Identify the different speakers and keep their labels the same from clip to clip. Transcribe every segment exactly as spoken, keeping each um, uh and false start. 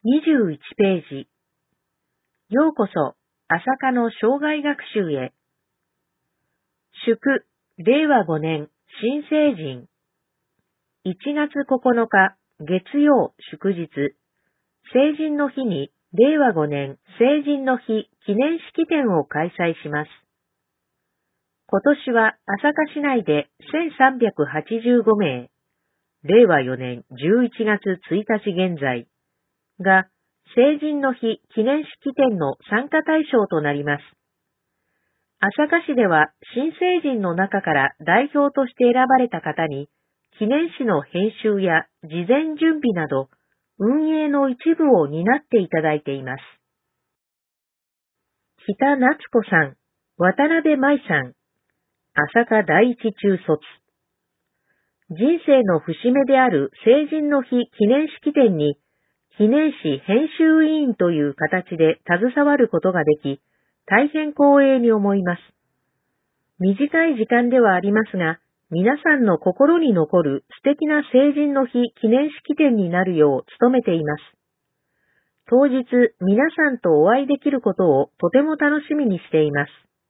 Speaker 1: にじゅういちページ。ようこそ、朝霞の生涯学習へ。祝、れいわごねん、新成人。いちがつここのか、月曜、祝日。成人の日に、れいわごねん成人の日記念式典を開催します。今年は朝霞市内でせんさんびゃくはちじゅうごめい、れいわよねんじゅういちがつついたち現在が成人の日記念式典の参加対象となります。朝霞市では新成人の中から代表として選ばれた方に記念誌の編集や事前準備など運営の一部を担っていただいています。北夏子さん、渡辺舞さん、朝霞第一中卒。人生の節目である成人の日記念式典に記念誌編集委員という形で携わることができ、大変光栄に思います。短い時間ではありますが、皆さんの心に残る素敵な成人の日記念式典になるよう努めています。当日、皆さんとお会いできることをとても楽しみにしています。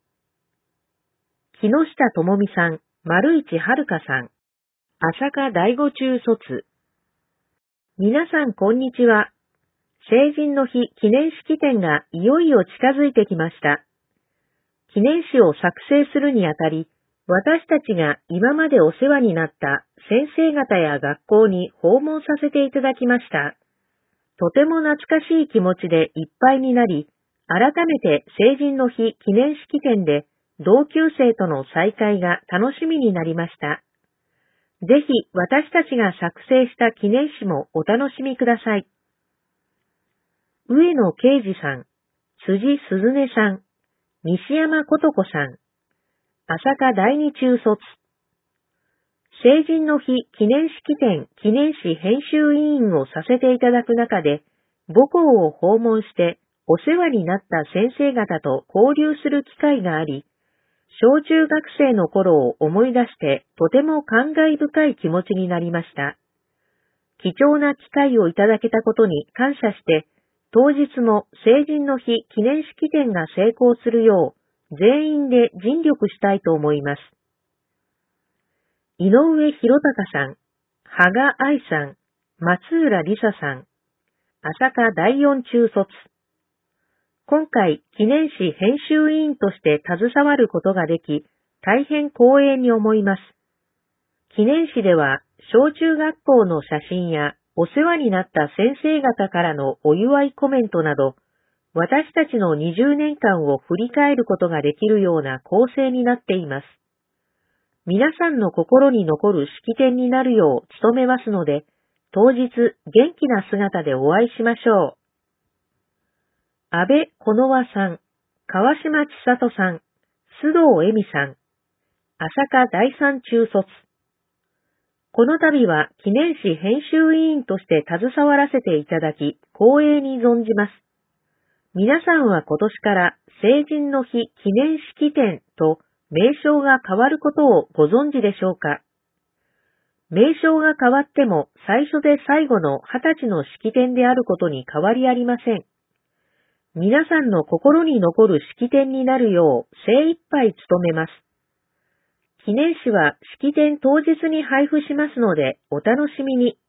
Speaker 1: 木下智美さん、丸市遥さん、朝霞第五中卒。皆さんこんにちは。成人の日記念式典がいよいよ近づいてきました。記念誌を作成するにあたり、私たちが今までお世話になった先生方や学校に訪問させていただきました。とても懐かしい気持ちでいっぱいになり、改めて成人の日記念式典で同級生との再会が楽しみになりました。ぜひ私たちが作成した記念誌もお楽しみください。上野啓二さん、辻鈴音さん、西山琴子さん、朝霞第二中卒。成人の日記念式典記念誌編集委員をさせていただく中で、母校を訪問してお世話になった先生方と交流する機会があり、小中学生の頃を思い出してとても感慨深い気持ちになりました。貴重な機会をいただけたことに感謝して、当日も成人の日記念式典が成功するよう全員で尽力したいと思います。井上博隆さん、羽賀愛さん、松浦梨沙さん、朝霞第四中卒。今回記念誌編集委員として携わることができ、大変光栄に思います。記念誌では小中学校の写真やお世話になった先生方からのお祝いコメントなど、私たちのにじゅうねんかんを振り返ることができるような構成になっています。皆さんの心に残る式典になるよう努めますので、当日元気な姿でお会いしましょう。安倍こ和さん、川島千里さん、須藤恵美さん、朝霞第三中卒。この度は記念誌編集委員として携わらせていただき、光栄に存じます。皆さんは今年から成人の日記念式典と名称が変わることをご存知でしょうか。名称が変わっても最初で最後のはたちの式典であることに変わりありません。皆さんの心に残る式典になるよう精一杯努めます。記念誌は式典当日に配布しますのでお楽しみに。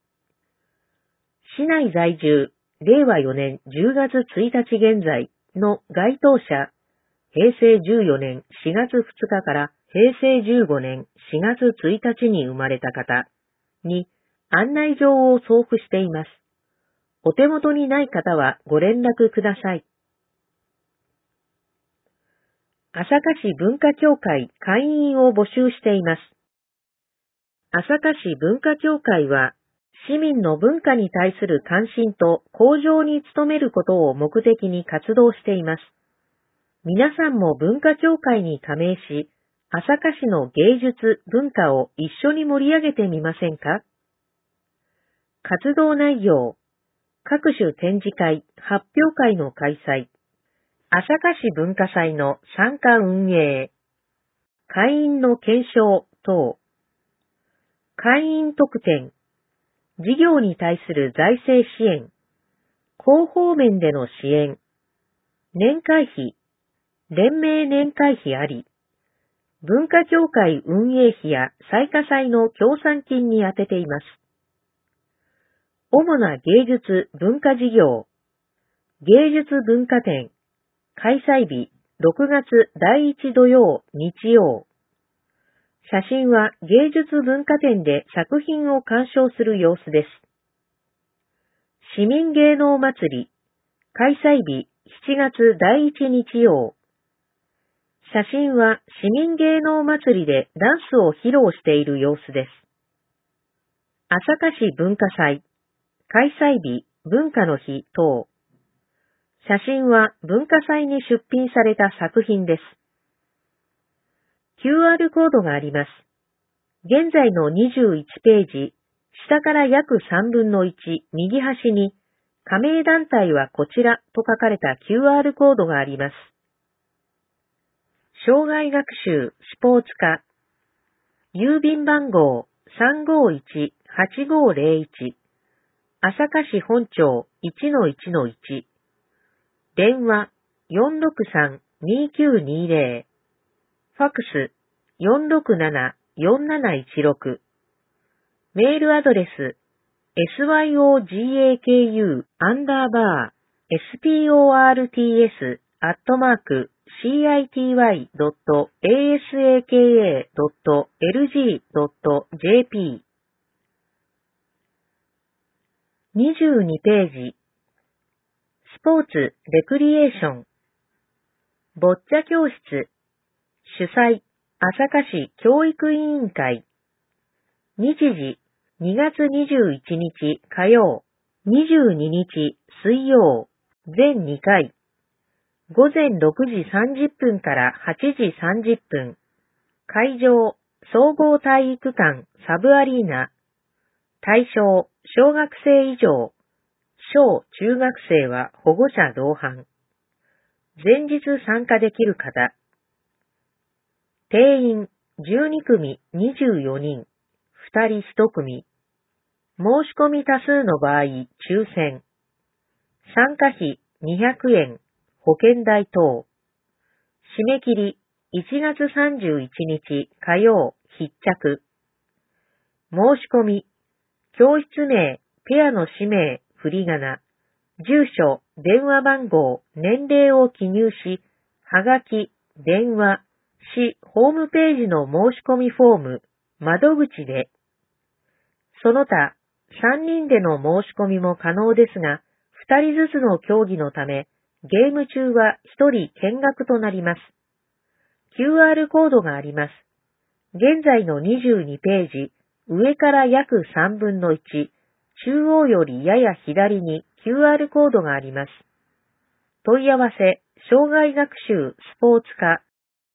Speaker 1: 市内在住、れいわよねんじゅうがつついたち現在の該当者、へいせいじゅうよねんしがつふつかからへいせいじゅうごねんしがつついたちに生まれた方に案内状を送付しています。お手元にない方はご連絡ください。朝霞市文化協会会員を募集しています。朝霞市文化協会は、市民の文化に対する関心と向上に努めることを目的に活動しています。皆さんも文化協会に加盟し、朝霞市の芸術、文化を一緒に盛り上げてみませんか？活動内容、各種展示会、発表会の開催、朝霞市文化祭の参加運営、会員の検証等、会員特典、事業に対する財政支援、 広報面での支援、年会費、連盟年会費あり、文化協会運営費や最下祭の協賛金に充てています。主な芸術文化事業、芸術文化展、開催日ろくがつだいいち土曜、日曜。写真は芸術文化展で作品を鑑賞する様子です。市民芸能祭り、開催日しちがつだいいち日曜。写真は市民芸能祭りでダンスを披露している様子です。朝霞市文化祭、開催日、文化の日等。写真は文化祭に出品された作品です。キューアール コードがあります。現在のにじゅういちページ、下から約さんぶんのいち、右端に、加盟団体はこちらと書かれた キューアール コードがあります。障害学習スポーツ科、郵便番号 さんごいちはちごゼロいち、朝霞市本町 いちのいちのいち、電話 よんろくさんにきゅうにゼロ、ファクス よんろくななよんなないちろく、メールアドレス syogaku アンダーバー sports アットマーク city.asaka.lg.jp にじゅうにページ、スポーツ・レクリエーション、ボッチャ教室、主催、朝霞市教育委員会、日時、にがつにじゅういちにち火曜、にじゅうににち水曜、全にかい、ごぜんろくじさんじゅっぷんからはちじさんじゅっぷん、会場、総合体育館サブアリーナ、対象、小学生以上、小中学生は保護者同伴。前日参加できる方。定員じゅうにくみにじゅうよにん、ふたりいち組。申し込み多数の場合、抽選。参加費にひゃくえん、保険代等。締め切りいちがつさんじゅういちにち火曜、必着。申し込み、教室名、ペアの氏名、振り仮名、住所、電話番号、年齢を記入し、はがき、電話、市ホームページの申し込みフォーム、窓口で。その他、さんにんでの申し込みも可能ですが、ふたりずつの競技のため、ゲーム中はひとり見学となります。キューアール コードがあります。現在のにじゅうにページ、上から約さんぶんのいち、中央よりやや左に キューアール コードがあります。問い合わせ、障害学習スポーツ科。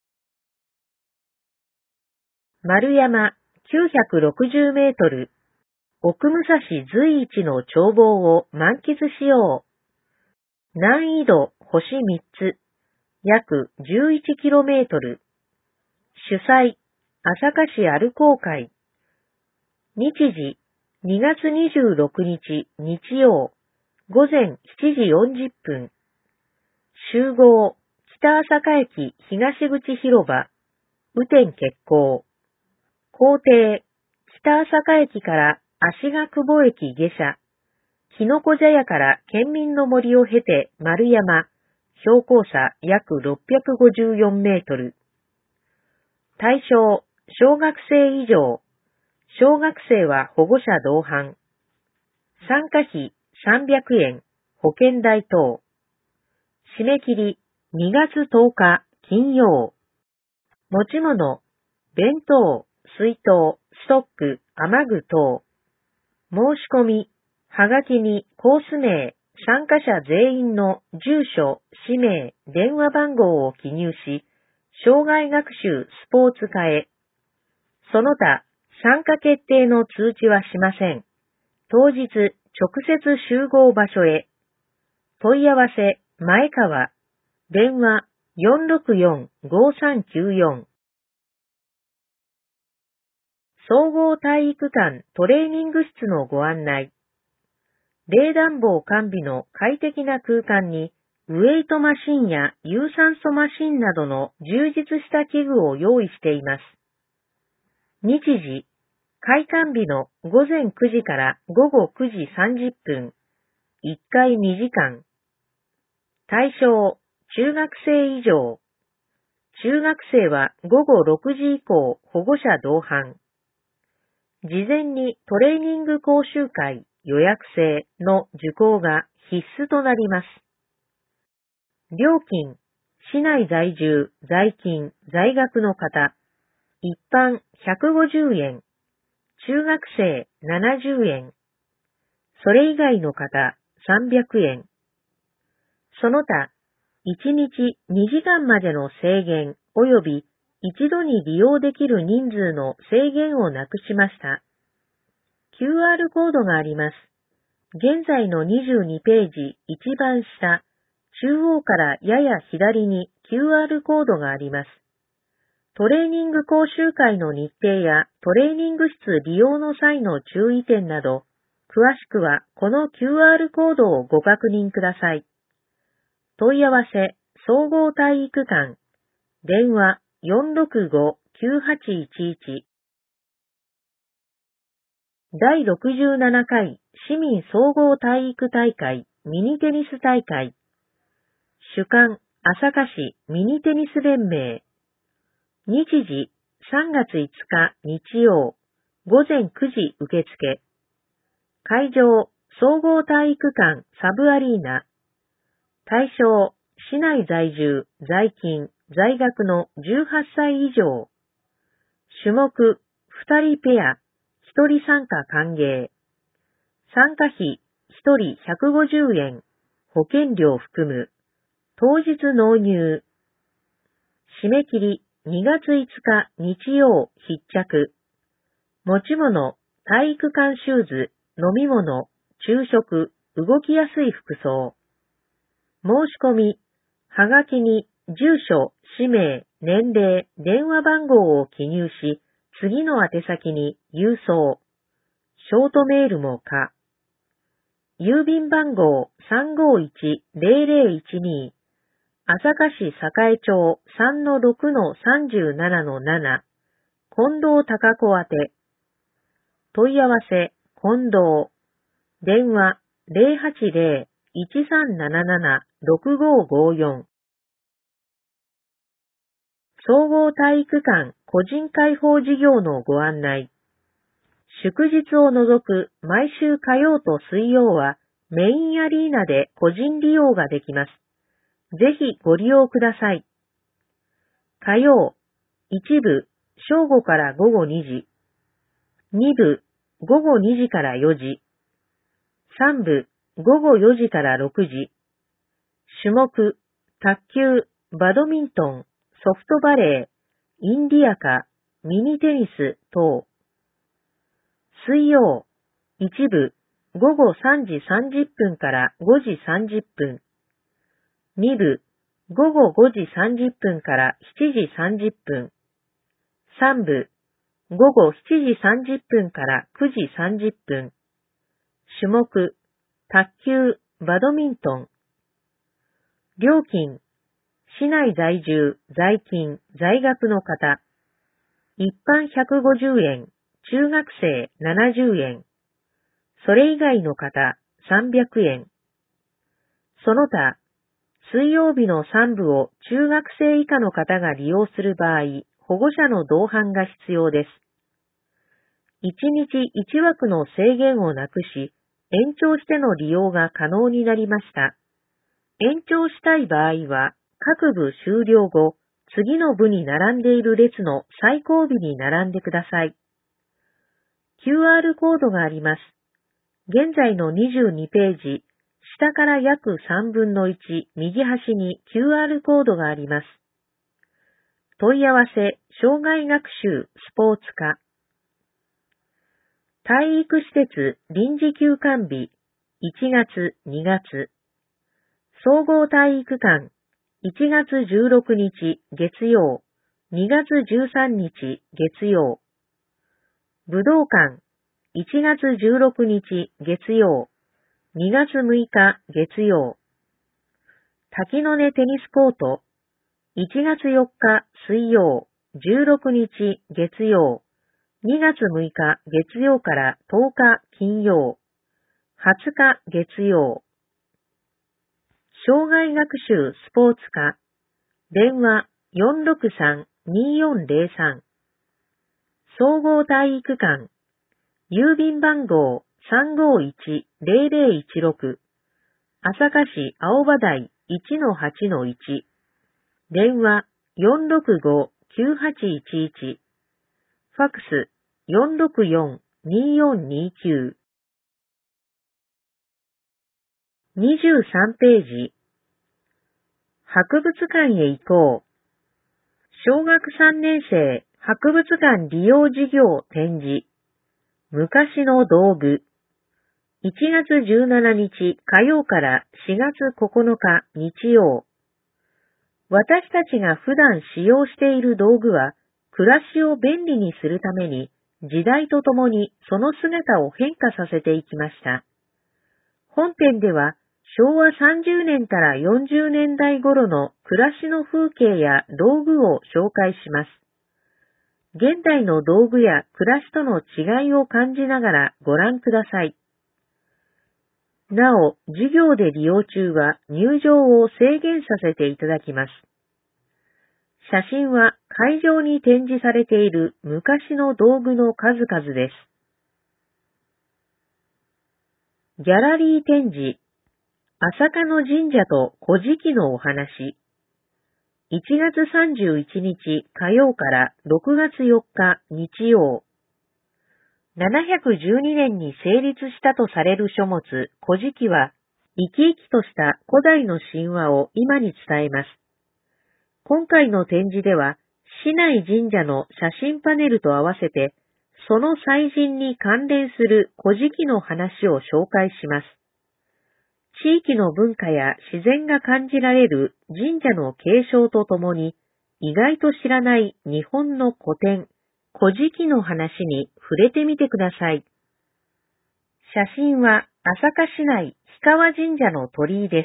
Speaker 1: 丸山きゅうひゃくろくじゅうメートル、奥武蔵随一の眺望を満喫しよう。難易度星みっつ、約 じゅういちキロメートル。主催、朝霞市アルコー会。日時、にがつにじゅうろくにち日曜、ごぜんしちじよんじゅっぷん。集合、北朝霞駅東口広場、雨天決行。行程、北朝霞駅から足ヶ久保駅下車。きのこ茶屋から県民の森を経て丸山、標高差約ろっぴゃくごじゅうよんメートル。対象、小学生以上。小学生は保護者同伴。参加費さんびゃくえん、保険代等。締め切りにがつとおか金曜。持ち物、弁当、水筒、ストック、雨具等。申し込み、はがきにコース名、参加者全員の住所、氏名、電話番号を記入し、障害学習スポーツ科へ。その他、参加決定の通知はしません。当日、直接集合場所へ。問い合わせ、前川。電話、よんろくよん ごさんきゅうよん。総合体育館トレーニング室のご案内。 冷暖房完備の快適な空間に、ウェイトマシンや有酸素マシンなどの充実した器具を用意しています。日時、開館日のごぜんくじからごごくじさんじゅっぷん、いっかいにじかん。対象、中学生以上。中学生はごごろくじ以降保護者同伴。事前にトレーニング講習会予約制の受講が必須となります。料金、市内在住、在勤、在学の方、一般ひゃくごじゅうえん、中学生ななじゅうえん、それ以外の方さんびゃくえん。その他、いちにちにじかんまでの制限及び一度に利用できる人数の制限をなくしました。キューアール コードがあります。現在のにじゅうにページ一番下、中央からやや左に キューアール コードがあります。トレーニング講習会の日程やトレーニング室利用の際の注意点など、詳しくはこの キューアール コードをご確認ください。問い合わせ、総合体育館、電話 よんろくごきゅうはちいちいち。だいろくじゅうななかい市民総合体育大会ミニテニス大会。主管、朝霞市ミニテニス連盟。日時、さんがついつか日曜、ごぜんくじ受付。会場、総合体育館サブアリーナ。対象、市内在住、在勤、在学のじゅうはっさい以上。種目、ふたりペア、ひとり参加歓迎。参加費、ひとりひゃくごじゅうえん、保険料含む。当日納入。締め切り、にがついつか日曜必着。持ち物、体育館シューズ、飲み物、昼食、動きやすい服装。申し込み、はがきに住所、氏名、年齢、電話番号を記入し、次の宛先に郵送。ショートメールも可。郵便番号 さんごいちぜろぜろいちに、朝霞市栄町 さんのろくのさんじゅうななのなな、近藤孝子宛て。問い合わせ、近藤。電話 ゼロはちゼロ いちさんなななな ろくごごよん。総合体育館個人開放事業のご案内。祝日を除く毎週火曜と水曜はメインアリーナで個人利用ができます。ぜひご利用ください。火曜、一部、正午から午後にじ。二部、午後にじからよじ。三部、午後よじからろくじ。種目、卓球、バドミントン、ソフトバレー、インディアカ、ミニテニス等。水曜、一部、午後さんじさんじゅっぷんからごじさんじゅっぷん。二部、午後ごじさんじゅっぷんからしちじさんじゅっぷん。三部、午後しちじさんじゅっぷんからくじさんじゅっぷん。種目、卓球、バドミントン。料金、市内在住、在勤、在学の方。一般ひゃくごじゅうえん、中学生ななじゅうえん。それ以外の方さんびゃくえん。その他、水曜日のさん部を中学生以下の方が利用する場合、保護者の同伴が必要です。いちにちいちわくの制限をなくし、延長しての利用が可能になりました。延長したい場合は、各部終了後、次の部に並んでいる列の最後尾に並んでください。キューアール コードがあります。現在のにじゅうにページ、下から約さんぶんのいち右端に キューアール コードがあります。問い合わせ、障害学習、スポーツ科。体育施設臨時休館日、いちがつ、にがつ。総合体育館、いちがつじゅうろくにち月曜、にがつじゅうさんにち月曜。武道館、いちがつじゅうろくにち月曜、 にがつむいか月曜。滝の根テニスコート、いちがつよっか水曜、じゅうろくにち月曜、にがつむいか月曜からとおか金曜、はつか月曜。障害学習スポーツ科、電話 よんろくさんにーよんぜろさん。総合体育館、郵便番号 さんごいちぜろぜろいちろく、朝霞市青葉台 いちのはちのいち。電話 よんろくごきゅうはちいちいち。ファックス よんろくよんにーよんにーきゅう。にじゅうさんページ。博物館へ行こう。小学さんねん生博物館利用事業展示。昔の道具。いちがつじゅうしちにち火曜からしがつここのか日曜。私たちが普段使用している道具は、暮らしを便利にするために、時代とともにその姿を変化させていきました。本展では、しょうわさんじゅうねんからよんじゅうねんだい頃の暮らしの風景や道具を紹介します。現代の道具や暮らしとの違いを感じながらご覧ください。なお、授業で利用中は入場を制限させていただきます。写真は会場に展示されている昔の道具の数々です。ギャラリー展示、朝霞の神社と古事記のお話。いちがつさんじゅういちにち火曜からろくがつよっか日曜。ななひゃくじゅうにねんに成立したとされる書物、古事記は、生き生きとした古代の神話を今に伝えます。今回の展示では、市内神社の写真パネルと合わせて、その祭神に関連する古事記の話を紹介します。地域の文化や自然が感じられる神社の継承とともに、意外と知らない日本の古典、古事記の話に触れてみてください。写真は朝霞市内氷川神社の鳥居です。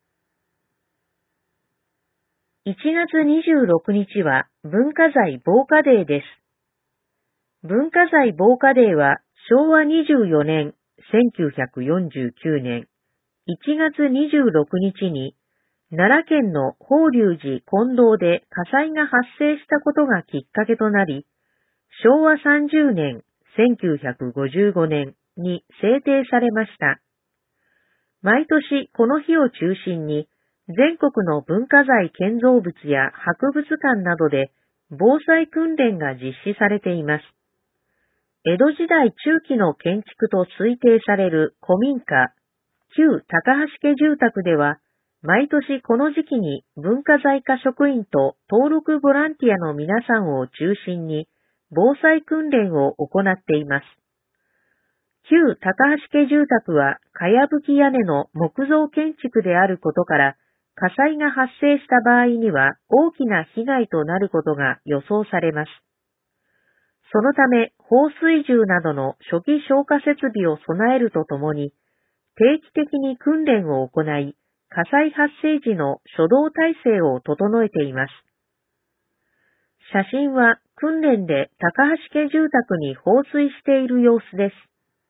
Speaker 1: いちがつにじゅうろくにちは文化財防火デーです。文化財防火デーはしょうわにじゅうよねん、せんきゅうひゃくよんじゅうきゅうねんいちがつにじゅうろくにちに奈良県の法隆寺金堂で火災が発生したことがきっかけとなり、しょうわさんじゅうねん、せんきゅうひゃくごじゅうごねんに制定されました。毎年この日を中心に、全国の文化財建造物や博物館などで防災訓練が実施されています。江戸時代中期の建築と推定される古民家、旧高橋家住宅では、毎年この時期に文化財課職員と登録ボランティアの皆さんを中心に防災訓練を行っています。旧高橋家住宅はかやぶき屋根の木造建築であることから、火災が発生した場合には大きな被害となることが予想されます。そのため、放水銃などの初期消火設備を備えるとともに、定期的に訓練を行い、火災発生時の初動体制を整えています。写真は訓練で高橋家住宅に放水している様子です。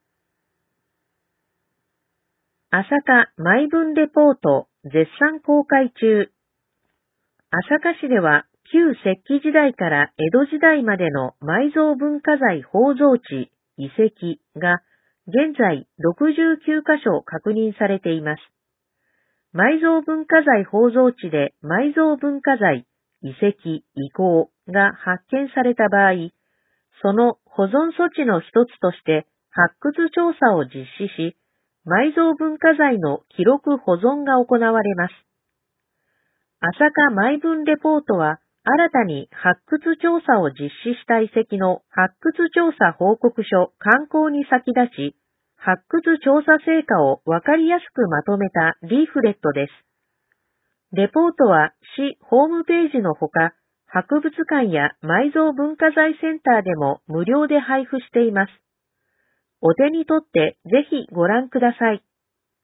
Speaker 1: 朝霞毎分レポート絶賛公開中。朝霞市では旧石器時代から江戸時代までの埋蔵文化財宝蔵地、遺跡が現在ろくじゅうきゅうかしょ確認されています。埋蔵文化財宝蔵地で埋蔵文化財、遺跡、遺構が発見された場合、その保存措置の一つとして発掘調査を実施し、埋蔵文化財の記録保存が行われます。朝霞毎分レポートは、新たに発掘調査を実施した遺跡の発掘調査報告書刊行に先立ち、発掘調査成果をわかりやすくまとめたリーフレットです。レポートは市ホームページのほか、博物館や埋蔵文化財センターでも無料で配布しています。お手に取ってぜひご覧ください。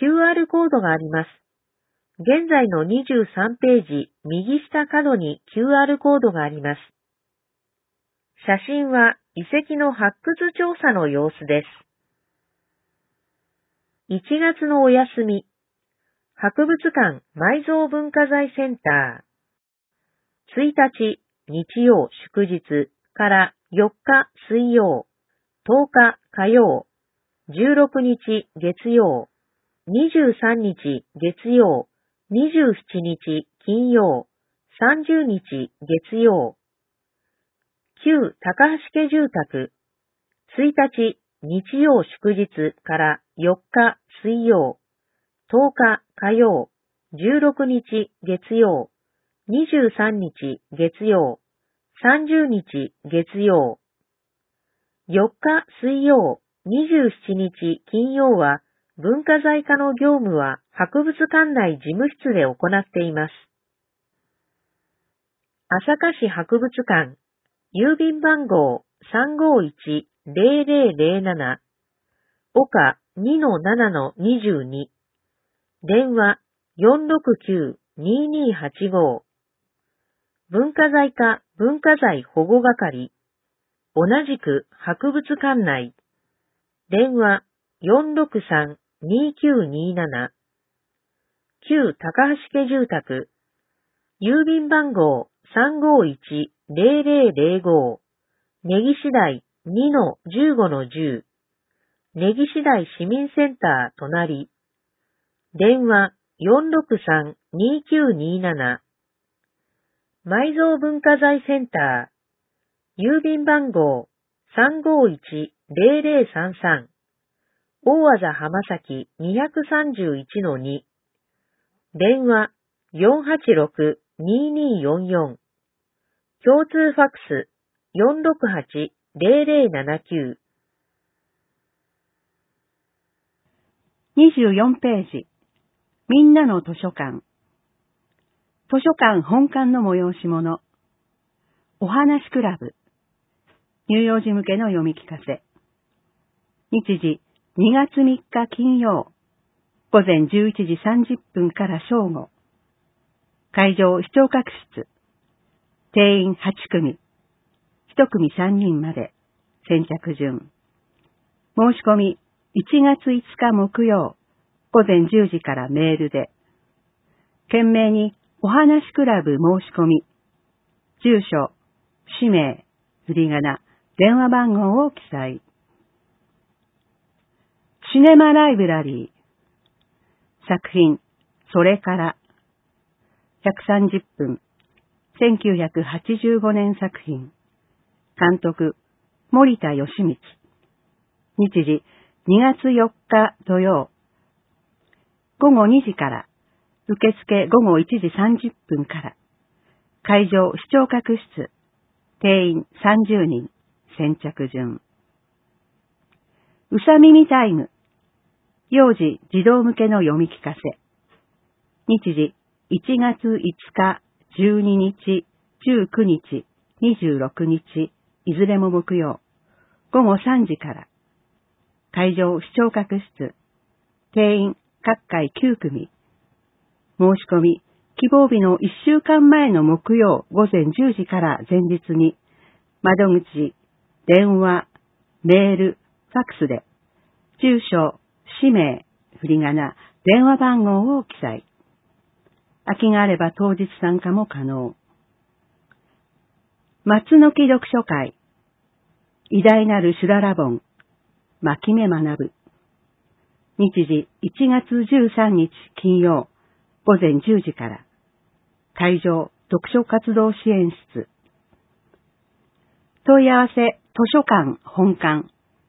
Speaker 1: キューアール コードがあります。現在のにじゅうさんページ右下角に キューアール コードがあります。写真は遺跡の発掘調査の様子です。いちがつのお休み。博物館埋蔵文化財センター。ついたち日曜祝日からよっか水曜、とおか火曜、じゅうろくにち月曜、にじゅうさんにち月曜、にじゅうしちにち金曜、さんじゅうにち月曜。旧高橋家住宅。ついたち日曜祝日からよっか水曜、とおか火曜、じゅうろくにち月曜、にじゅうさんにち月曜、さんじゅうにち月曜。よっか水曜、にじゅうしちにち金曜は、文化財課の業務は博物館内事務室で行っています。朝霞市博物館、郵便番号 さんごいちゼロゼロゼロなな、岡 にのななのにじゅうに、電話 よんろくきゅうにーにーはちご、文化財課文化財保護係、同じく博物館内、電話 よんろくさんにーきゅうにーなな、旧高橋家住宅、郵便番号 さんごいちゼロゼロゼロご、根岸台 にのじゅうごのじゅう、根岸台市民センター隣、電話 よんろくさんにーきゅうにーなな、埋蔵文化財センター、郵便番号 さんごいちゼロゼロさんさん、大字浜崎 にさんいちのに、電話 よんはちろくにーにーよんよん、共通ファックス よんろくはちゼロゼロななきゅう。
Speaker 2: にじゅうよんページ、みんなの図書館。図書館本館の催し物。お話クラブ。乳幼児向けの読み聞かせ。日時にがつみっか金曜、午前じゅういちじさんじゅっぷんから正午。会場視聴覚室。定員はちくみ。いち組さんにんまで。先着順。申し込みいちがついつか木曜、午前じゅうじからメールで。懸命にお話クラブ申し込み。住所、氏名、振り仮名、電話番号を記載。シネマライブラリー。作品、それから。ひゃくさんじゅっぷん。せんきゅうひゃくはちじゅうごねん作品。監督、森田義満。日時、にがつよっか土曜。午後にじから、受付午後いちじさんじゅっぷんから。会場視聴覚室。定員さんじゅうにん。先着順。うさ耳タイム。幼児児童向けの読み聞かせ。日時いちがついつか、じゅうににち、じゅうくにち、にじゅうろくにち、いずれも木曜。午後さんじから。会場視聴覚室。定員各回きゅう組。申し込み、希望日のいっしゅうかんまえの木曜午前じゅうじから前日に、窓口、電話、メール、ファックスで、住所、氏名、振り仮名、電話番号を記載。空きがあれば当日参加も可能。松の木読書会。偉大なる修羅羅本。牧目学ぶ。日時いちがつじゅうさんにち金曜、午前じゅうじから。会場読書活動支援室。問い合わせ図書館本館。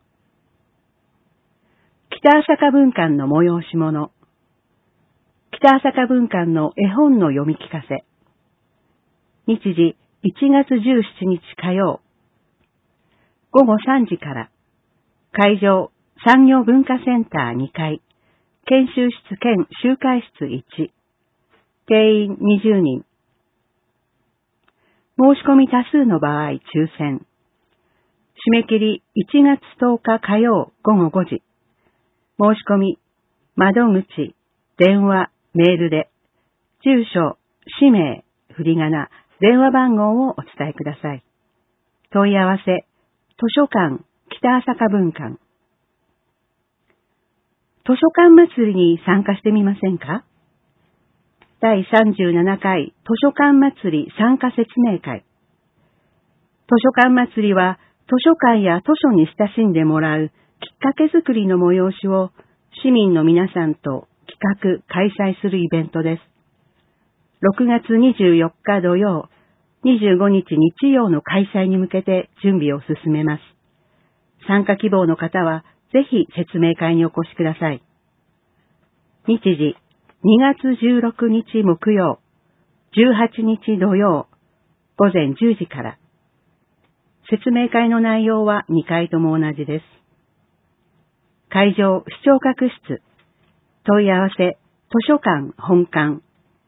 Speaker 2: 北朝霞文館の催し物。北朝霞文館の絵本の読み聞かせ。日時いちがつじゅうしちにち火曜。午後さんじから。会場産業文化センターにかい。研修室兼集会室いち。定員にじゅうにん。申し込み多数の場合抽選。締め切りいちがつとおか火曜午後ごじ。申し込み窓口、電話、メールで、住所、氏名、振り仮名、電話番号をお伝えください。問い合わせ、図書館、北朝霞分館。図書館祭りに参加してみませんか？だいさんじゅうななかい図書館祭り参加説明会。図書館祭りは図書館や図書に親しんでもらうきっかけ作りの催しを市民の皆さんと企画、開催するイベントです。ろくがつにじゅうよっか土曜、にじゅうごにち日曜の開催に向けて準備を進めます。参加希望の方はぜひ説明会にお越しください。日時、にがつじゅうろくにち木曜、じゅうはちにち土曜、ごぜんじゅうじから。説明会の内容はにかいとも同じです。会場、視聴覚室、問い合わせ、図書館本館。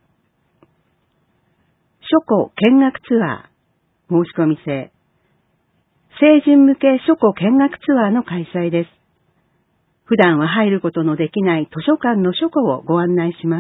Speaker 2: 書庫見学ツアー、申し込み制。成人向け書庫見学ツアーの開催です。普段は入ることのできない図書館の書庫をご案内します。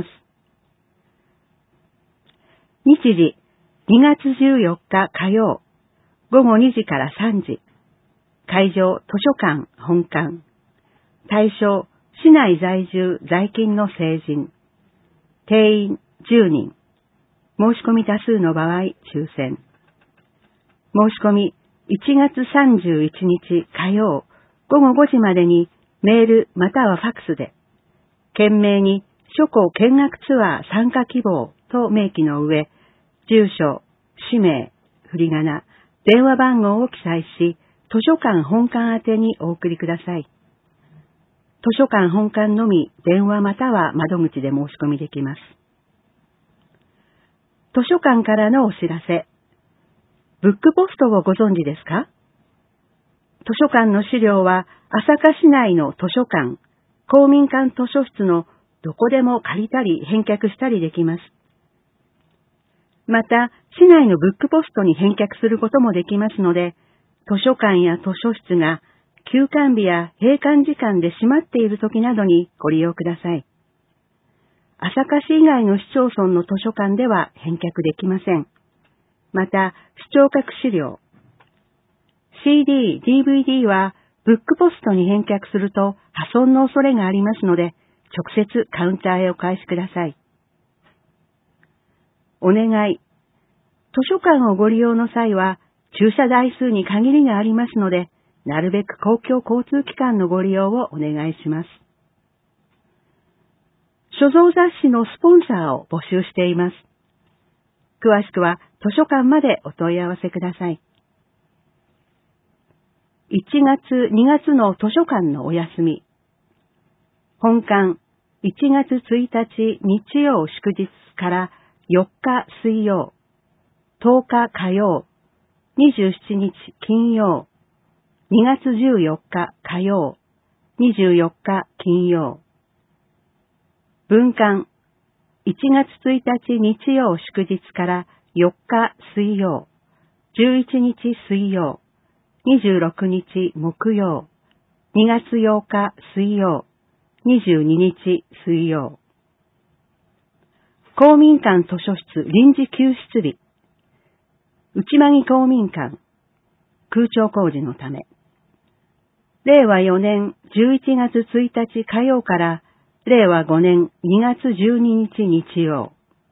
Speaker 2: 日時、にがつじゅうよっか火曜、ごごにじからさんじ。会場、図書館本館。対象、市内在住在勤の成人。定員じゅうにん。申し込み多数の場合、抽選。申し込み、いちがつさんじゅういちにち火曜、ごごごじまでにメールまたはファックスで、件名に書庫見学ツアー参加希望と明記の上、住所、氏名、振り仮名、電話番号を記載し、図書館本館宛てにお送りください。図書館本館のみ電話または窓口で申し込みできます。図書館からのお知らせ。ブックポストをご存知ですか？図書館の資料は朝霞市内の図書館、公民館図書室のどこでも借りたり返却したりできます。また、市内のブックポストに返却することもできますので、図書館や図書室が休館日や閉館時間で閉まっている時などにご利用ください。朝霞市以外の市町村の図書館では返却できません。また、視聴覚資料、シーディー、ディーブイディー はブックポストに返却すると破損の恐れがありますので、直接カウンターへお返しください。お願い。図書館をご利用の際は、駐車台数に限りがありますので、なるべく公共交通機関のご利用をお願いします。所蔵雑誌のスポンサーを募集しています。詳しくは図書館までお問い合わせください。いちがつ、にがつの図書館のお休み。本館、いちがつついたち日曜祝日からよっか水曜、とおか火曜、にじゅうしちにち金曜、にがつじゅうよっか火曜、にじゅうよっか金曜。分館、いちがつついたち日曜祝日からよっか水曜、じゅういちにち水曜、にじゅうろくにち木曜、にがつようか水曜、にじゅうににち水曜。公民館図書室臨時休室日。内間木公民館、空調工事のため。れいわよねんじゅういちがつついたち火曜かられいわごねんにがつじゅうににち日曜。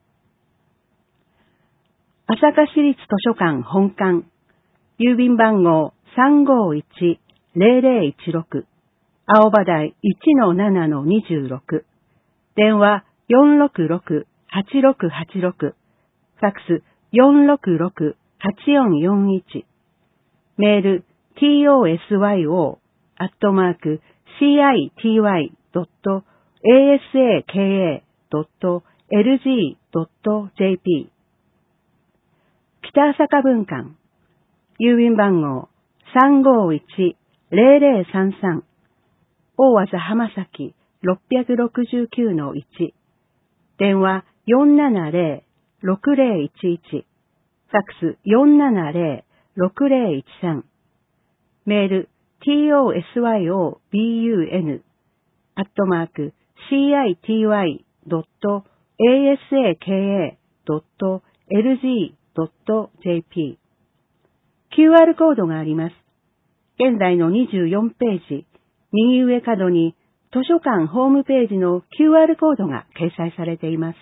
Speaker 2: 朝霞市立図書館本館、郵便番号 さんごいちぜろぜろいちろく、青葉台 いちのななのにじゅうろく、電話よんろくろくはちろくはちろく、ファックスよんろくろくはちよんよんいち、メール トス アットマーク シーアイティーワイ ドット エーエスエーケーエー ドット エルジー ドット ジェーピー。北朝霞分館、郵便番号 さんごいちぜろぜろさんさん、大和浜崎 ろくろくきゅうのいち、電話よんななぜろろくぜろいちいち、ファックスよんななぜろろくぜろいちさん、メール トス ブン アットマークシーアイティーワイドットエーエスエーケーエードットエルジードットジェーピー キューアール コードがあります。現在のにじゅうよんページ、右上角に図書館ホームページの キューアール コードが掲載されています。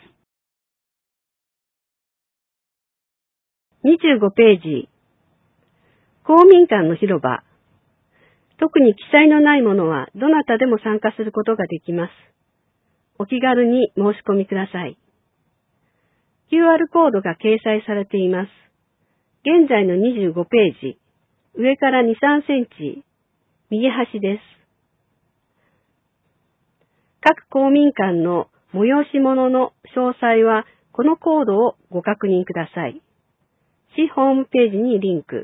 Speaker 3: にじゅうごページ、公民館の広場。特に記載のないものはどなたでも参加することができます。お気軽に申し込みください。キューアール コードが掲載されています。現在のにじゅうごページ、上からに、さんセンチ、右端です。各公民館の催し物の詳細はこのコードをご確認ください。市ホームページにリンク。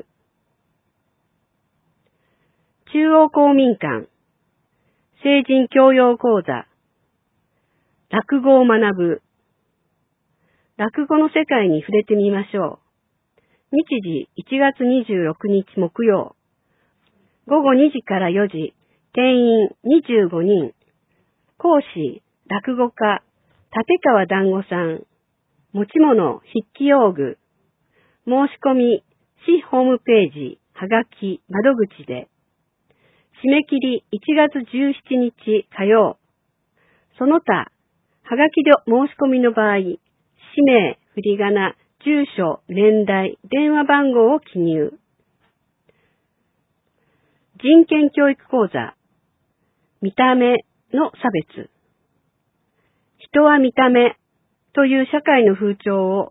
Speaker 3: 中央公民館、成人教養講座、落語を学ぶ、落語の世界に触れてみましょう。日時いちがつにじゅうろくにち木曜、ごごにじからよじ、定員にじゅうごにん、講師、落語家、立川談吾さん、持ち物、筆記用具、申し込み、市ホームページ、はがき、窓口で、締め切りいちがつじゅうしちにち火曜、その他、はがきで申し込みの場合、氏名、振り仮名、住所、年代、電話番号を記入。人権教育講座、見た目の差別。人は見た目という社会の風潮を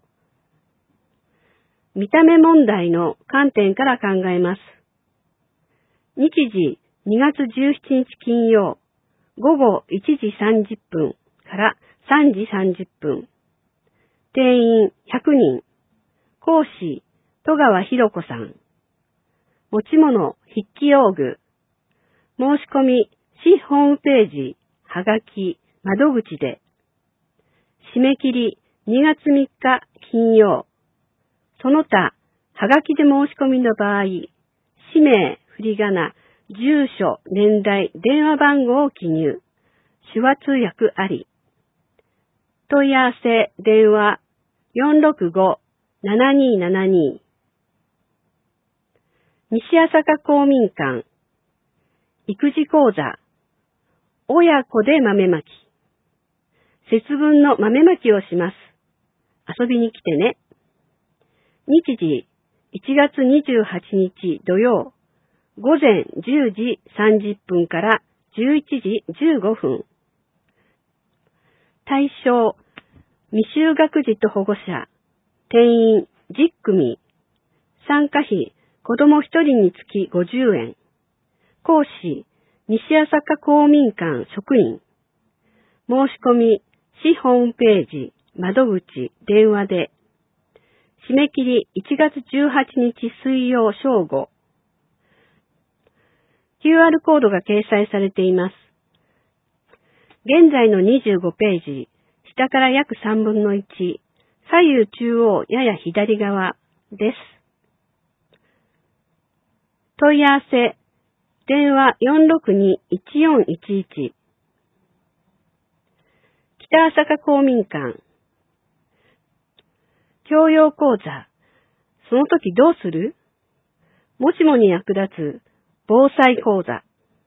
Speaker 3: 見た目問題の観点から考えます。日時にがつじゅうしちにち金曜、ごごいちじさんじゅっぷんからさんじさんじゅっぷん。定員ひゃくにん。講師、戸川博子さん。持ち物、筆記用具。申し込み、市ホームページ、はがき、窓口で。締め切りにがつみっか金曜。その他、はがきで申し込みの場合、氏名、振り仮名、住所、年代、電話番号を記入。手話通訳あり。問い合わせ、電話、よんろくご、ななにーななにー。西朝霞公民館。育児講座。親子で豆まき。節分の豆まきをします。遊びに来てね。日時、いちがつにじゅうはちにち土曜、ごぜんじゅうじさんじゅっぷんからじゅういちじじゅうごふん。対象、未就学児と保護者、定員じゅっくみ。参加費、子供ひとりにつきごじゅうえん。講師、西朝霞公民館職員。申し込み、市ホームページ、窓口、電話で。締め切りいちがつじゅうはちにち水曜正午。キューアール コードが掲載されています。現在のにじゅうごページ、下から約さんぶんのいち、左右中央やや左側です。問い合わせ、電話 よんろくにーいちよんいちいち。北朝霞公民館。教養講座。その時どうする？もしもに役立つ防災講座。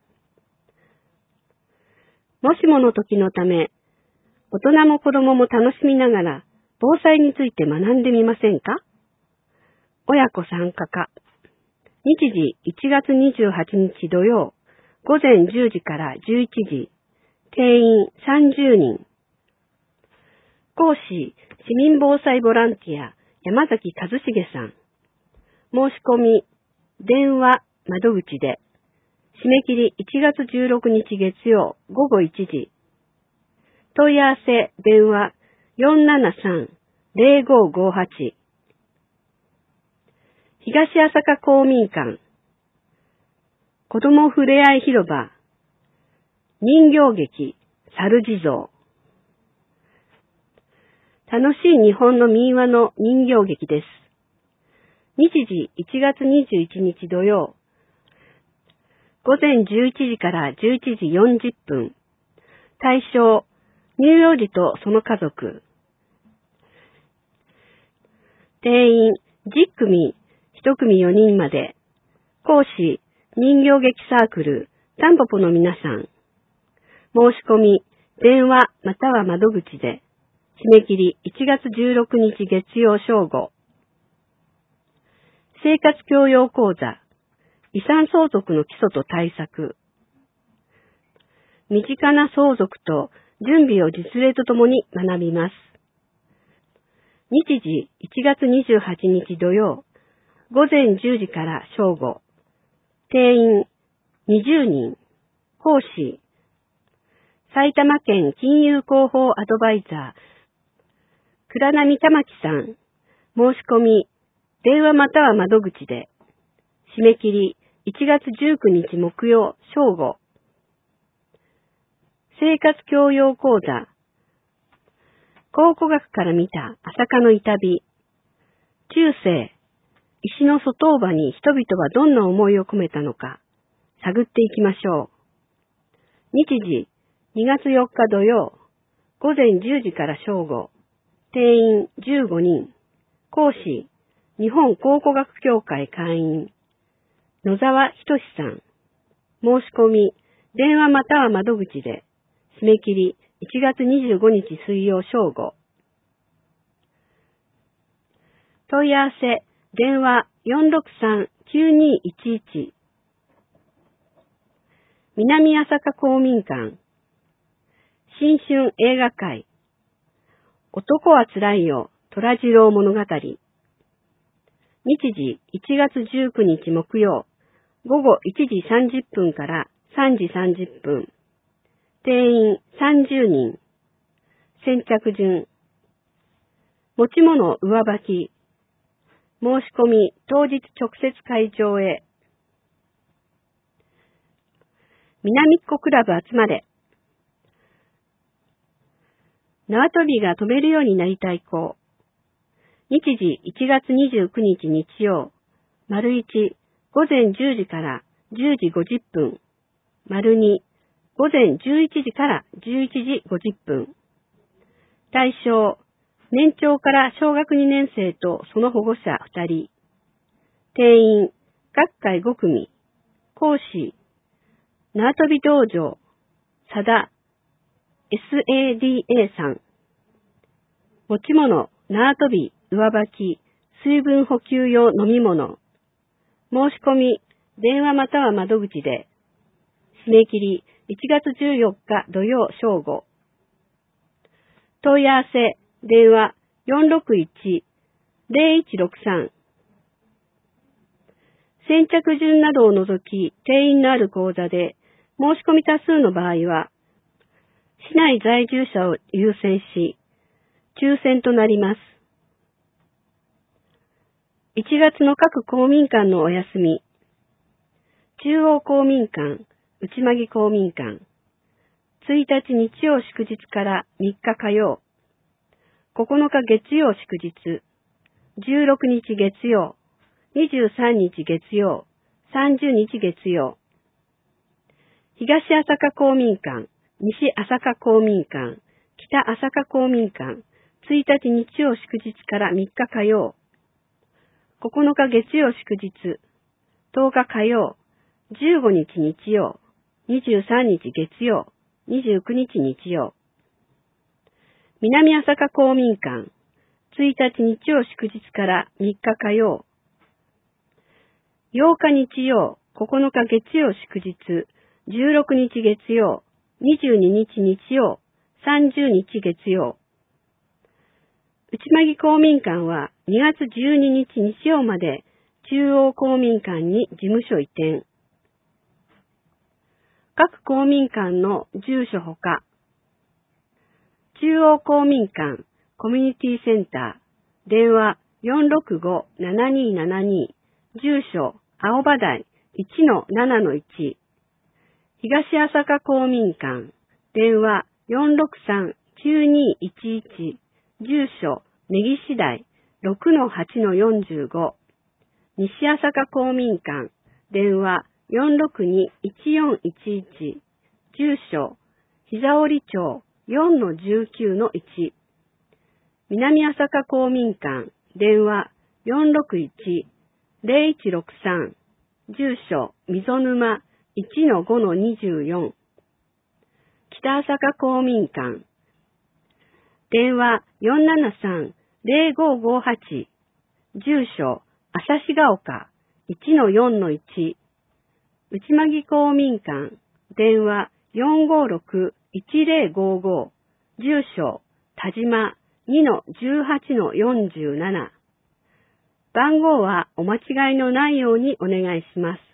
Speaker 3: もしもの時のため、大人も子供も楽しみながら防災について学んでみませんか？親子参加か。日時いちがつにじゅうはちにち土曜、ごぜんじゅうじからじゅういちじ。定員さんじゅうにん。講師、市民防災ボランティア、山崎和重さん。申し込み、電話、窓口で。締め切りいちがつじゅうろくにち月曜、ごごいちじ。問い合わせ、電話、よんななさん、ぜろごごはち。東朝霞公民館。子どもふれあい広場。人形劇、猿地蔵。楽しい日本の民話の人形劇です。日時いちがつにじゅういちにち土曜、ごぜんじゅういちじからじゅういちじよんじゅっぷん。対象、 乳幼児とその家族。定員じゅっくみ、いち組よにんまで。講師、人形劇サークル、タンポポの皆さん。申し込み、電話または窓口で。締め切りいちがつじゅうろくにち月曜正午。生活教養講座。遺産相続の基礎と対策。身近な相続と準備を実例とともに学びます。日時いちがつにじゅうはちにち土曜、ごぜんじゅうじから正午。定員にじゅうにん。講師、埼玉県金融広報アドバイザー、倉波玉木さん。申し込み、電話または窓口で。締め切りいちがつじゅうくにち木曜正午。生活教養講座。考古学から見た朝霞の板火。中世、石の外場に人々はどんな思いを込めたのか、探っていきましょう。日時、にがつよっか土曜、ごぜんじゅうじから正午。定員じゅうごにん。講師、日本考古学協会会員、野沢仁さん。申し込み、電話または窓口で。締め切りいちがつにじゅうごにち水曜正午。問い合わせ、電話 よんろくさんきゅうにいちいち。南朝霞公民館。新春映画会。男はつらいよ、虎次郎物語。日時いちがつじゅうくにち木曜、ごごいちじさんじゅっぷんからさんじさんじゅっぷん。定員さんじゅうにん。先着順。持ち物上履き。申し込み当日直接会場へ。南っ子クラブ集まれ。縄跳びが飛べるようになりたい子。日時いちがつにじゅうくにち日曜、丸いち、ごぜんじゅうじからじゅうじごじゅっぷん、丸に、ごぜんじゅういちじからじゅういちじごじゅっぷん。対象、年長から小学にねん生とその保護者ふたり。定員、学会ご組。講師、縄跳び道場、佐田、エスエーディーエー さん。持ち物、縄跳び、上履き、水分補給用飲み物。申し込み、電話または窓口で。締め切り、いちがつじゅうよっか土曜正午。問い合わせ、電話 よんろくいち ぜろいちろくさん。先着順などを除き、定員のある講座で、申し込み多数の場合は、市内在住者を優先し、抽選となります。いちがつの各公民館のお休み。中央公民館、内間木公民館。ついたち日曜祝日からみっか火曜。ここのか月曜祝日。じゅうろくにち月曜。にじゅうさんにち月曜。さんじゅうにち月曜。東朝霞公民館、西朝霞公民館、北朝霞公民館。ついたち日曜祝日からみっか火曜。ここのか月曜祝日。とおか火曜。じゅうごにち日曜。にじゅうさんにち月曜。にじゅうくにち日曜。南朝霞公民館。ついたち日曜祝日からみっか火曜。ようか日曜。ここのか月曜祝日。じゅうろくにち月曜。にじゅうににち日曜。さんじゅうにち月曜。内間木公民館はにがつじゅうににち日曜まで中央公民館に事務所移転。各公民館の住所ほか、中央公民館コミュニティセンター、電話 よんろくご ななにーななに、住所青葉台 いちのななのいち、東朝霞公民館、電話 よんろくさん きゅうにいちいち、住所根岸台 ろくのはちのよんじゅうご、西朝霞公民館、電話 よんろくに いちよんいちいち、住所膝折町よんのじゅうきゅうのいち。南朝霞公民館、電話 よんろくいち ゼロいちろくさん、住所溝沼 いちのごのにじゅうよん。北朝霞公民館、電話 よんななさん ゼロごごはち、住所朝志ヶ丘 いちのよんのいち。内間木公民館、電話 よんごろく いちゼロごご、住所田島 にのじゅうはちのよんじゅうなな。番号はお間違いのないようにお願いします。